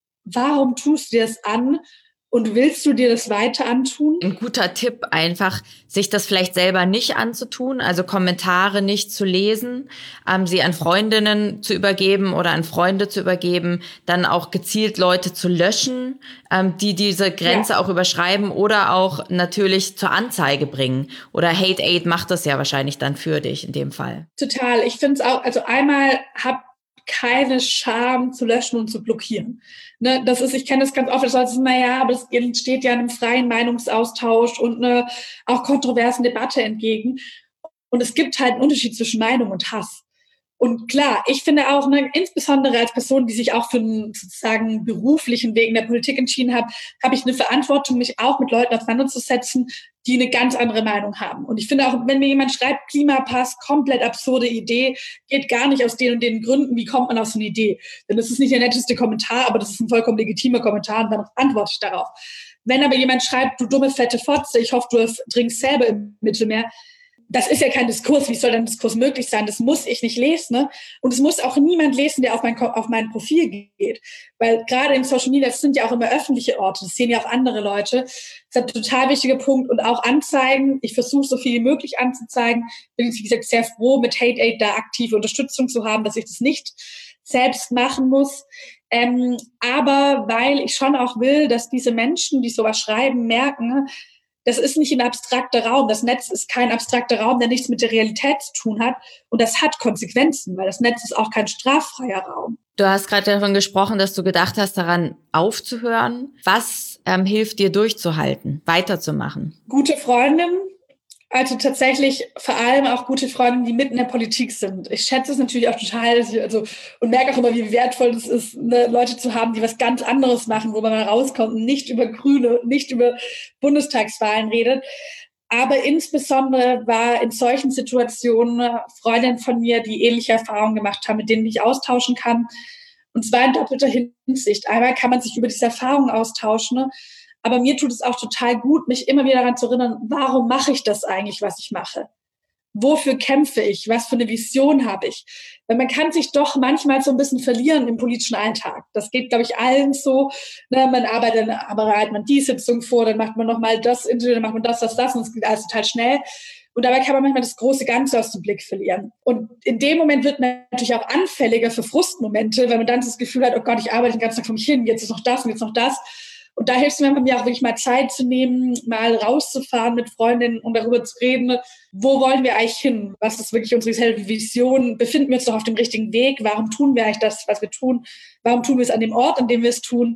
warum tust du dir das an? Und willst du dir das weiter antun? Ein guter Tipp, einfach sich das vielleicht selber nicht anzutun, also Kommentare nicht zu lesen, ähm, sie an Freundinnen zu übergeben oder an Freunde zu übergeben, dann auch gezielt Leute zu löschen, ähm, die diese Grenze ja. auch überschreiben oder auch natürlich zur Anzeige bringen. Oder Hate Aid macht das ja wahrscheinlich dann für dich in dem Fall. Total. Ich finde es auch, also einmal hab keine Scham zu löschen und zu blockieren. Ne, das ist, ich kenne das ganz oft, das heißt, naja, aber es entsteht ja einem freien Meinungsaustausch und eine auch kontroversen Debatte entgegen. Und es gibt halt einen Unterschied zwischen Meinung und Hass. Und klar, ich finde auch, ne, insbesondere als Person, die sich auch für einen sozusagen beruflichen Weg in der Politik entschieden hat, habe ich eine Verantwortung, mich auch mit Leuten auseinanderzusetzen, die eine ganz andere Meinung haben. Und ich finde auch, wenn mir jemand schreibt, Klimapass, komplett absurde Idee, geht gar nicht aus den und den Gründen, wie kommt man auf so eine Idee? Denn das ist nicht der netteste Kommentar, aber das ist ein vollkommen legitimer Kommentar und dann antworte ich darauf. Wenn aber jemand schreibt, du dumme, fette Fotze, ich hoffe, du trinkst selber im Mittelmeer, das ist ja kein Diskurs. Wie soll denn ein Diskurs möglich sein? Das muss ich nicht lesen. Ne? Und es muss auch niemand lesen, der auf mein, auf mein Profil geht. Weil gerade im Social Media, das sind ja auch immer öffentliche Orte. Das sehen ja auch andere Leute. Das ist ein total wichtiger Punkt. Und auch Anzeigen. Ich versuche, so viel wie möglich anzuzeigen. Bin ich, wie gesagt, sehr froh, mit Hate Aid da aktive Unterstützung zu haben, dass ich das nicht selbst machen muss. Ähm, aber weil ich schon auch will, dass diese Menschen, die sowas schreiben, merken, das ist nicht ein abstrakter Raum. Das Netz ist kein abstrakter Raum, der nichts mit der Realität zu tun hat. Und das hat Konsequenzen, weil das Netz ist auch kein straffreier Raum. Du hast gerade davon gesprochen, dass du gedacht hast, daran aufzuhören. Was ähm, hilft dir durchzuhalten, weiterzumachen? Gute Freundin. Also tatsächlich vor allem auch gute Freunde, die mitten in der Politik sind. Ich schätze es natürlich auch total, also und merke auch immer, wie wertvoll es ist, ne, Leute zu haben, die was ganz anderes machen, wo man mal rauskommt und nicht über Grüne, nicht über Bundestagswahlen redet. Aber insbesondere war in solchen Situationen eine Freundin von mir, die ähnliche Erfahrungen gemacht haben, mit denen ich austauschen kann. Und zwar in doppelter Hinsicht. Einmal kann man sich über diese Erfahrungen austauschen, ne? Aber mir tut es auch total gut, mich immer wieder daran zu erinnern, warum mache ich das eigentlich, was ich mache? Wofür kämpfe ich? Was für eine Vision habe ich? Weil man kann sich doch manchmal so ein bisschen verlieren im politischen Alltag. Das geht, glaube ich, allen so. Ne, man arbeitet, aber bereitet man die Sitzung vor, dann macht man nochmal das Interview, dann macht man das, das, das und es geht alles total schnell. Und dabei kann man manchmal das große Ganze aus dem Blick verlieren. Und in dem Moment wird man natürlich auch anfälliger für Frustmomente, weil man dann das Gefühl hat, oh Gott, ich arbeite den ganzen Tag vor mich hin, jetzt ist noch das und jetzt noch das. Und da hilft es mir, mir auch wirklich mal Zeit zu nehmen, mal rauszufahren mit Freundinnen und darüber zu reden, wo wollen wir eigentlich hin? Was ist wirklich unsere Vision? Befinden wir uns doch auf dem richtigen Weg? Warum tun wir eigentlich das, was wir tun? Warum tun wir es an dem Ort, an dem wir es tun?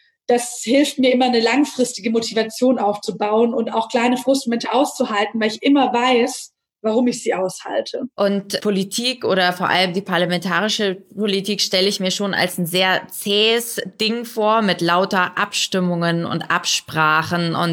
Das hilft mir immer, eine langfristige Motivation aufzubauen und auch kleine Frustmomente auszuhalten, weil ich immer weiß, warum ich sie aushalte. Und Politik oder vor allem die parlamentarische Politik stelle ich mir schon als ein sehr zähes Ding vor, mit lauter Abstimmungen und Absprachen und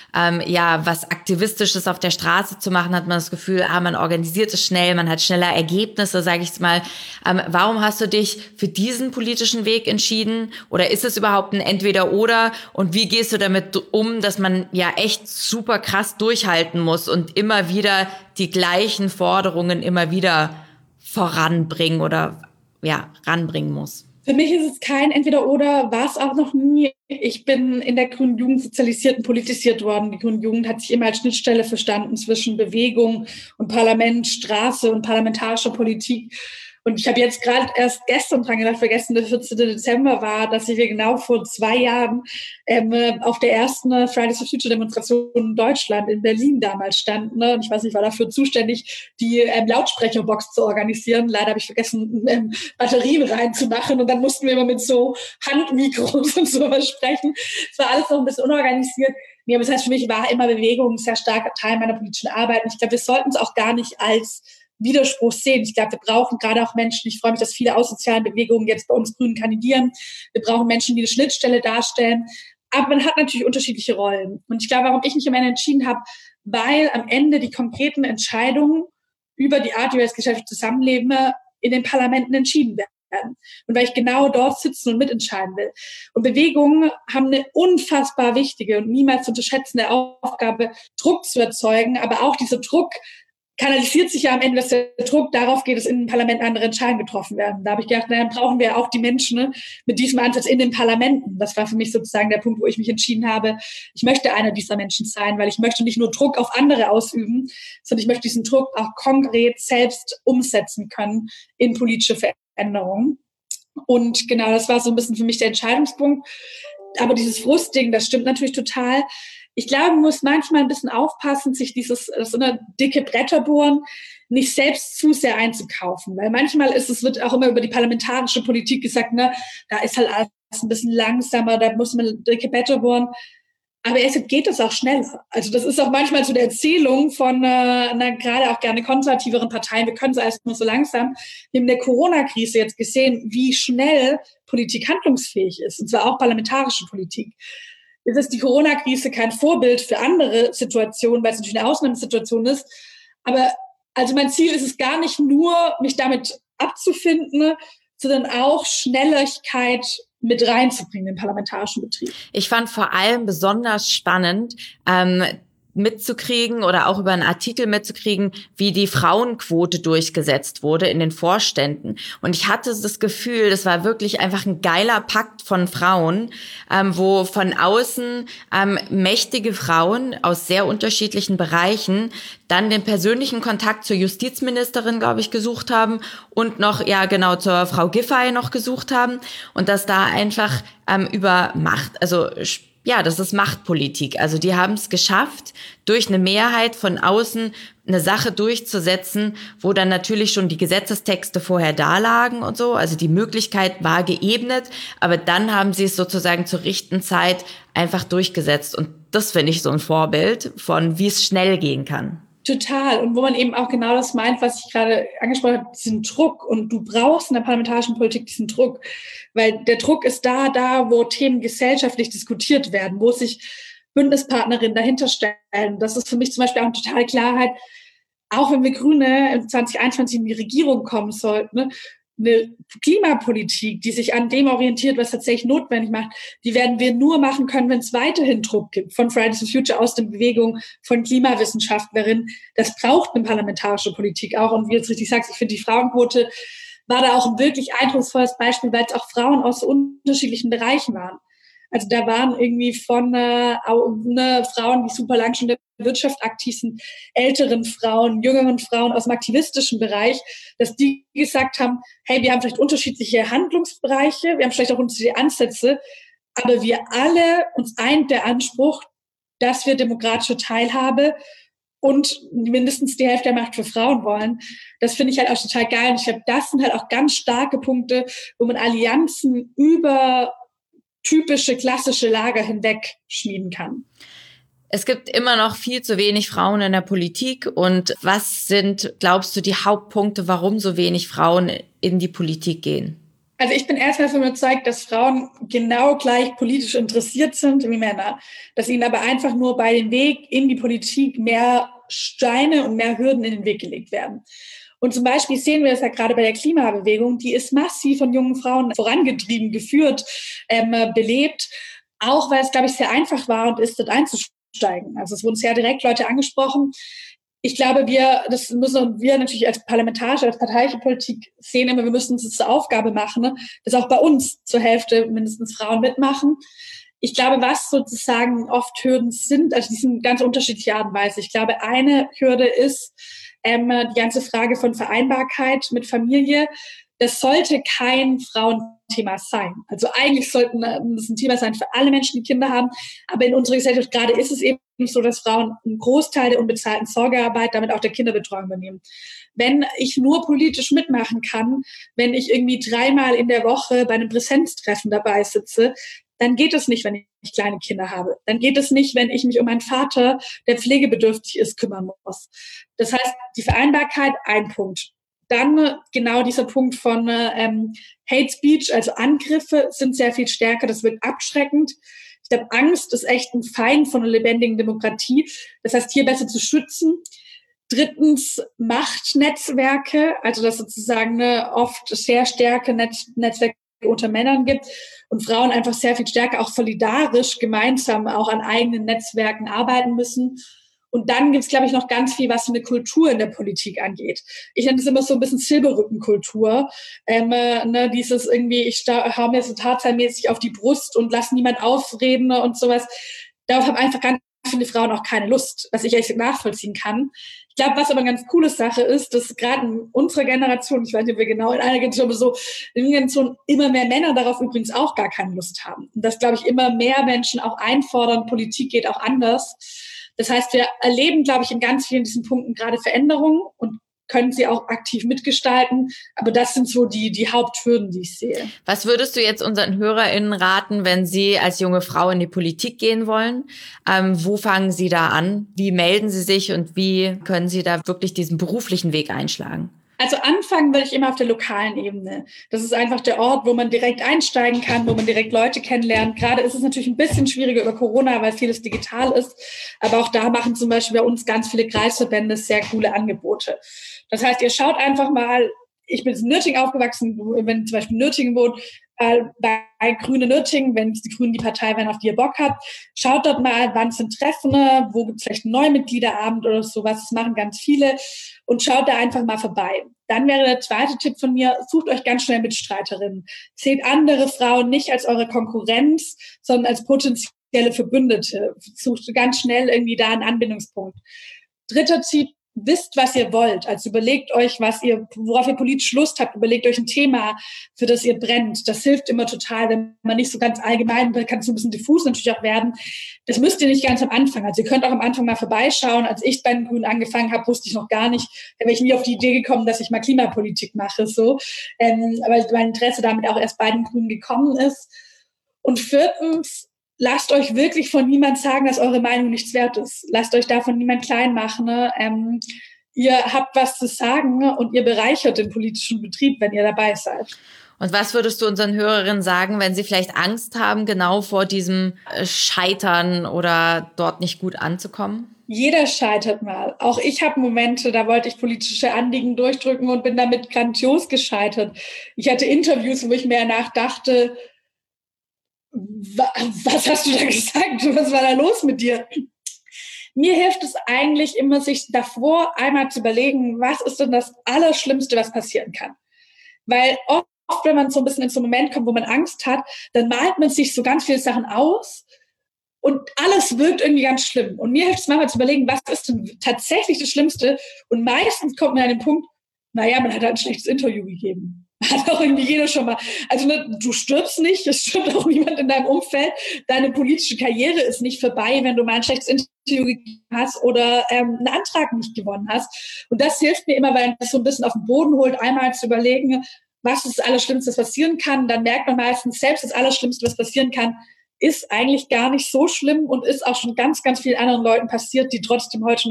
ähm, ja, was Aktivistisches auf der Straße zu machen, hat man das Gefühl, ah, man organisiert es schnell, man hat schneller Ergebnisse, sage ich mal. Ähm, warum hast du dich für diesen politischen Weg entschieden? Oder ist es überhaupt ein Entweder-Oder? Und wie gehst du damit um, dass man ja echt super krass durchhalten muss und immer wieder die gleichen Forderungen immer wieder voranbringen oder ja, ranbringen muss? Für mich ist es kein Entweder-Oder, war es auch noch nie. Ich bin in der Grünen Jugend sozialisiert und politisiert worden. Die Grüne Jugend hat sich immer als Schnittstelle verstanden zwischen Bewegung und Parlament, Straße und parlamentarischer Politik. Und ich habe jetzt gerade erst gestern dran gedacht, vergessen, der vierzehnten Dezember war, dass wir genau vor zwei Jahren ähm, auf der ersten Fridays for Future Demonstration in Deutschland, in Berlin damals standen. Ne? Und ich weiß nicht, ich war dafür zuständig, die ähm, Lautsprecherbox zu organisieren. Leider habe ich vergessen, ähm, Batterien reinzumachen. Und dann mussten wir immer mit so Handmikros und sowas sprechen. Es war alles noch ein bisschen unorganisiert. Nee, aber das heißt, für mich war immer Bewegung ein sehr starker Teil meiner politischen Arbeit. Und ich glaube, wir sollten es auch gar nicht als Widerspruch sehen. Ich glaube, wir brauchen gerade auch Menschen, ich freue mich, dass viele aus sozialen Bewegungen jetzt bei uns Grünen kandidieren. Wir brauchen Menschen, die eine Schnittstelle darstellen. Aber man hat natürlich unterschiedliche Rollen. Und ich glaube, warum ich mich am Ende entschieden habe, weil am Ende die konkreten Entscheidungen über die Art, wie wir als Gesellschaft zusammenleben, in den Parlamenten entschieden werden. Und weil ich genau dort sitzen und mitentscheiden will. Und Bewegungen haben eine unfassbar wichtige und niemals zu unterschätzende Aufgabe, Druck zu erzeugen, aber auch dieser Druck kanalisiert sich ja am Ende, dass der Druck darauf geht, dass in den Parlamenten andere Entscheidungen getroffen werden. Da habe ich gedacht, na, dann brauchen wir auch die Menschen, ne, mit diesem Ansatz in den Parlamenten. Das war für mich sozusagen der Punkt, wo ich mich entschieden habe, ich möchte einer dieser Menschen sein, weil ich möchte nicht nur Druck auf andere ausüben, sondern ich möchte diesen Druck auch konkret selbst umsetzen können in politische Veränderungen. Und genau, das war so ein bisschen für mich der Entscheidungspunkt. Aber dieses Frustding, das stimmt natürlich total. Ich glaube, man muss manchmal ein bisschen aufpassen, sich dieses, so eine dicke Bretter bohren, nicht selbst zu sehr einzukaufen. Weil manchmal ist es, wird auch immer über die parlamentarische Politik gesagt, ne, da ist halt alles ein bisschen langsamer, da muss man dicke Bretter bohren. Aber erst geht das auch schneller. Also das ist auch manchmal so eine Erzählung von äh, einer gerade auch gerne konservativeren Parteien. Wir können es erst nur so langsam. Wir haben in der Corona-Krise jetzt gesehen, wie schnell Politik handlungsfähig ist. Und zwar auch parlamentarische Politik. Jetzt ist die Corona-Krise kein Vorbild für andere Situationen, weil es natürlich eine Ausnahmesituation ist. Aber also mein Ziel ist es gar nicht nur, mich damit abzufinden, sondern auch Schnelligkeit mit reinzubringen in den parlamentarischen Betrieb. Ich fand vor allem besonders spannend, ähm, mitzukriegen oder auch über einen Artikel mitzukriegen, wie die Frauenquote durchgesetzt wurde in den Vorständen. Und ich hatte das Gefühl, das war wirklich einfach ein geiler Pakt von Frauen, ähm, wo von außen ähm, mächtige Frauen aus sehr unterschiedlichen Bereichen dann den persönlichen Kontakt zur Justizministerin, glaube ich, gesucht haben und noch, ja genau, zur Frau Giffey noch gesucht haben. Und dass da einfach ähm, über Macht, also ja, das ist Machtpolitik. Also die haben es geschafft, durch eine Mehrheit von außen eine Sache durchzusetzen, wo dann natürlich schon die Gesetzestexte vorher da lagen und so. Also die Möglichkeit war geebnet, aber dann haben sie es sozusagen zur rechten Zeit einfach durchgesetzt. Und das finde ich so ein Vorbild von, wie es schnell gehen kann. Total. Und wo man eben auch genau das meint, was ich gerade angesprochen habe, diesen Druck. Und du brauchst in der parlamentarischen Politik diesen Druck. Weil der Druck ist da, da, wo Themen gesellschaftlich diskutiert werden, wo sich Bündnispartnerinnen dahinter stellen. Das ist für mich zum Beispiel auch eine totale Klarheit. Auch wenn wir Grüne im zwanzig einundzwanzig in die Regierung kommen sollten, ne, eine Klimapolitik, die sich an dem orientiert, was tatsächlich notwendig macht, die werden wir nur machen können, wenn es weiterhin Druck gibt von Fridays for Future aus den Bewegungen, von Klimawissenschaftlerinnen. Das braucht eine parlamentarische Politik auch. Und wie du jetzt richtig sagst, ich finde, die Frauenquote war da auch ein wirklich eindrucksvolles Beispiel, weil es auch Frauen aus so unterschiedlichen Bereichen waren. Also da waren irgendwie von äh, ne, Frauen, die super lang schon in der Wirtschaft aktiv sind, älteren Frauen, jüngeren Frauen aus dem aktivistischen Bereich, dass die gesagt haben, hey, wir haben vielleicht unterschiedliche Handlungsbereiche, wir haben vielleicht auch unterschiedliche Ansätze, aber wir alle, uns eint der Anspruch, dass wir demokratische Teilhabe und mindestens die Hälfte der Macht für Frauen wollen. Das finde ich halt auch total geil. Und ich glaube, das sind halt auch ganz starke Punkte, wo man Allianzen über typische, klassische Lager hinweg schmieden kann. Es gibt immer noch viel zu wenig Frauen in der Politik. Und was sind, glaubst du, die Hauptpunkte, warum so wenig Frauen in die Politik gehen? Also ich bin erstmal davon überzeugt, dass Frauen genau gleich politisch interessiert sind wie Männer. Dass ihnen aber einfach nur bei dem Weg in die Politik mehr Steine und mehr Hürden in den Weg gelegt werden. Und zum Beispiel sehen wir das ja gerade bei der Klimabewegung, die ist massiv von jungen Frauen vorangetrieben, geführt, ähm, belebt, auch weil es, glaube ich, sehr einfach war und ist, dort einzusteigen. Also es wurden sehr direkt Leute angesprochen. Ich glaube, wir, das müssen wir natürlich als parlamentarische, als parteiliche Politik sehen immer, wir müssen uns das zur Aufgabe machen, ne, dass auch bei uns zur Hälfte mindestens Frauen mitmachen. Ich glaube, was sozusagen oft Hürden sind, also die sind ganz unterschiedliche Art und Weise. Ich glaube, eine Hürde ist ähm, die ganze Frage von Vereinbarkeit mit Familie. Das sollte kein Frauenthema sein. Also eigentlich sollten das ein Thema sein für alle Menschen, die Kinder haben. Aber in unserer Gesellschaft gerade ist es eben so, dass Frauen einen Großteil der unbezahlten Sorgearbeit, damit auch der Kinderbetreuung übernehmen. Wenn ich nur politisch mitmachen kann, wenn ich irgendwie dreimal in der Woche bei einem Präsenztreffen dabei sitze, dann geht es nicht, wenn ich kleine Kinder habe. Dann geht es nicht, wenn ich mich um meinen Vater, der pflegebedürftig ist, kümmern muss. Das heißt, die Vereinbarkeit, ein Punkt. Dann genau dieser Punkt von ähm, Hate Speech, also Angriffe sind sehr viel stärker, das wird abschreckend. Ich glaube, Angst ist echt ein Feind von einer lebendigen Demokratie. Das heißt, hier besser zu schützen. Drittens Machtnetzwerke, also dass sozusagen ne, oft sehr starke Netz- Netzwerke unter Männern gibt und Frauen einfach sehr viel stärker auch solidarisch gemeinsam auch an eigenen Netzwerken arbeiten müssen. Und dann gibt es, glaube ich, noch ganz viel, was eine Kultur in der Politik angeht. Ich nenne das immer so ein bisschen Silberrückenkultur. Ähm, äh, ne, dieses irgendwie, ich sta- hau mir so tatsächlich auf die Brust und lasse niemand ausreden und sowas. Darauf haben einfach ganz viele Frauen auch keine Lust, was ich echt nachvollziehen kann. Ich glaube, was aber eine ganz coole Sache ist, dass gerade in unserer Generation, ich weiß nicht, ob wir genau in einer Generation, aber so in der Generation immer mehr Männer darauf übrigens auch gar keine Lust haben. Und dass, glaube ich, immer mehr Menschen auch einfordern, Politik geht auch anders. Das heißt, wir erleben, glaube ich, in ganz vielen diesen Punkten gerade Veränderungen und können sie auch aktiv mitgestalten. Aber das sind so die, die Haupthürden, die ich sehe. Was würdest du jetzt unseren HörerInnen raten, wenn sie als junge Frau in die Politik gehen wollen? Ähm, wo fangen sie da an? Wie melden sie sich und wie können sie da wirklich diesen beruflichen Weg einschlagen? Also anfangen würde ich immer auf der lokalen Ebene. Das ist einfach der Ort, wo man direkt einsteigen kann, wo man direkt Leute kennenlernt. Gerade ist es natürlich ein bisschen schwieriger über Corona, weil vieles digital ist. Aber auch da machen zum Beispiel bei uns ganz viele Kreisverbände sehr coole Angebote. Das heißt, ihr schaut einfach mal, ich bin in Nürtingen aufgewachsen, wenn zum Beispiel Nürtingen wohnt, äh, bei Grüne Nürtingen, wenn die Grünen die Partei werden, auf die ihr Bock habt, schaut dort mal, wann sind Treffen, wo gibt es vielleicht einen Neumitgliederabend oder sowas, das machen ganz viele und schaut da einfach mal vorbei. Dann wäre der zweite Tipp von mir, sucht euch ganz schnell Mitstreiterinnen. Seht andere Frauen nicht als eure Konkurrenz, sondern als potenzielle Verbündete. Sucht ganz schnell irgendwie da einen Anbindungspunkt. Dritter Tipp, wisst, was ihr wollt. Also überlegt euch, was ihr, worauf ihr politisch Lust habt. Überlegt euch ein Thema, für das ihr brennt. Das hilft immer total, wenn man nicht so ganz allgemein, da kann es so ein bisschen diffus natürlich auch werden. Das müsst ihr nicht ganz am Anfang. Also ihr könnt auch am Anfang mal vorbeischauen. Als ich bei den Grünen angefangen habe, wusste ich noch gar nicht, da wäre ich nie auf die Idee gekommen, dass ich mal Klimapolitik mache, so. Ähm, weil mein Interesse damit auch erst bei den Grünen gekommen ist. Und viertens, lasst euch wirklich von niemand sagen, dass eure Meinung nichts wert ist. Lasst euch davon niemand klein machen. Ne? Ähm, ihr habt was zu sagen, ne? Und ihr bereichert den politischen Betrieb, wenn ihr dabei seid. Und was würdest du unseren Hörerinnen sagen, wenn sie vielleicht Angst haben, genau vor diesem Scheitern oder dort nicht gut anzukommen? Jeder scheitert mal. Auch ich habe Momente, da wollte ich politische Anliegen durchdrücken und bin damit grandios gescheitert. Ich hatte Interviews, wo ich mir danach dachte, was hast du da gesagt? Was war da los mit dir? Mir hilft es eigentlich immer, sich davor einmal zu überlegen, was ist denn das Allerschlimmste, was passieren kann? Weil oft, wenn man so ein bisschen in so einen Moment kommt, wo man Angst hat, dann malt man sich so ganz viele Sachen aus und alles wirkt irgendwie ganz schlimm. Und mir hilft es manchmal zu überlegen, was ist denn tatsächlich das Schlimmste? Und meistens kommt man an den Punkt, naja, man hat halt ein schlechtes Interview gegeben. Hat auch irgendwie jeder schon mal. Also ne, du stirbst nicht, es stirbt auch niemand in deinem Umfeld. Deine politische Karriere ist nicht vorbei, wenn du mal ein schlechtes Interview gegeben hast oder ähm, einen Antrag nicht gewonnen hast. Und das hilft mir immer, weil das so ein bisschen auf den Boden holt, einmal zu überlegen, was ist das Allerschlimmste, was passieren kann. Dann merkt man meistens, selbst das Allerschlimmste, was passieren kann, ist eigentlich gar nicht so schlimm und ist auch schon ganz, ganz vielen anderen Leuten passiert, die trotzdem heute noch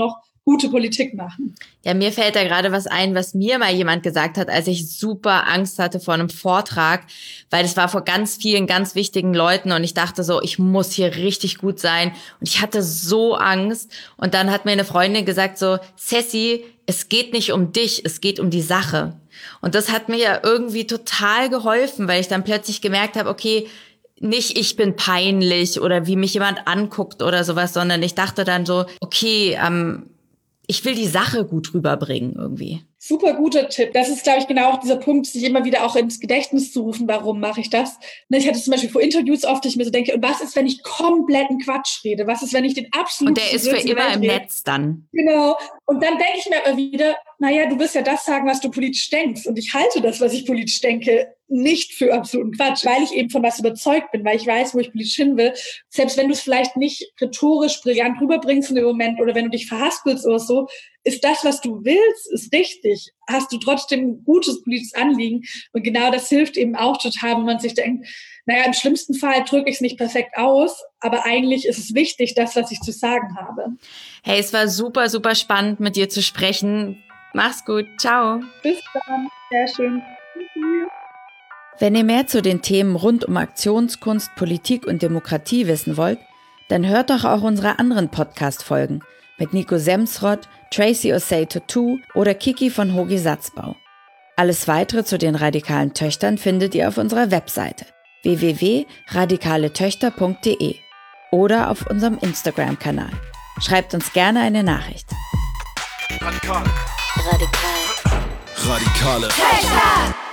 gute Politik machen. Ja, mir fällt da gerade was ein, was mir mal jemand gesagt hat, als ich super Angst hatte vor einem Vortrag, weil es war vor ganz vielen, ganz wichtigen Leuten und ich dachte so, ich muss hier richtig gut sein und ich hatte so Angst und dann hat mir eine Freundin gesagt so, Ceci, es geht nicht um dich, es geht um die Sache. Und das hat mir ja irgendwie total geholfen, weil ich dann plötzlich gemerkt habe, okay, nicht ich bin peinlich oder wie mich jemand anguckt oder sowas, sondern ich dachte dann so, okay, ähm, ich will die Sache gut rüberbringen irgendwie. Super guter Tipp. Das ist, glaube ich, genau auch dieser Punkt, sich immer wieder auch ins Gedächtnis zu rufen, warum mache ich das? Ich hatte zum Beispiel vor Interviews oft, ich mir so denke, und was ist, wenn ich kompletten Quatsch rede? Was ist, wenn ich den absoluten... Und der ist für immer im Netz dann. Genau. Und dann denke ich mir immer wieder, naja, du wirst ja das sagen, was du politisch denkst. Und ich halte das, was ich politisch denke, nicht für absoluten Quatsch, weil ich eben von was überzeugt bin, weil ich weiß, wo ich politisch hin will. Selbst wenn du es vielleicht nicht rhetorisch brillant rüberbringst in dem Moment oder wenn du dich verhaspelst oder so, ist das, was du willst, ist richtig. Hast du trotzdem ein gutes politisches Anliegen. Und genau das hilft eben auch total, wenn man sich denkt, naja, im schlimmsten Fall drücke ich es nicht perfekt aus, aber eigentlich ist es wichtig, das, was ich zu sagen habe. Hey, es war super, super spannend, mit dir zu sprechen. Mach's gut. Ciao. Bis dann. Sehr schön. Tschüss. Wenn ihr mehr zu den Themen rund um Aktionskunst, Politik und Demokratie wissen wollt, dann hört doch auch unsere anderen Podcast-Folgen mit Nico Semsrott, Tracy Osei-Tutu oder Kiki von Hogi Satzbau. Alles weitere zu den radikalen Töchtern findet ihr auf unserer Webseite w w w punkt radikale töchter punkt d e oder auf unserem Instagram-Kanal. Schreibt uns gerne eine Nachricht. Radikale. Radikale. Töchter!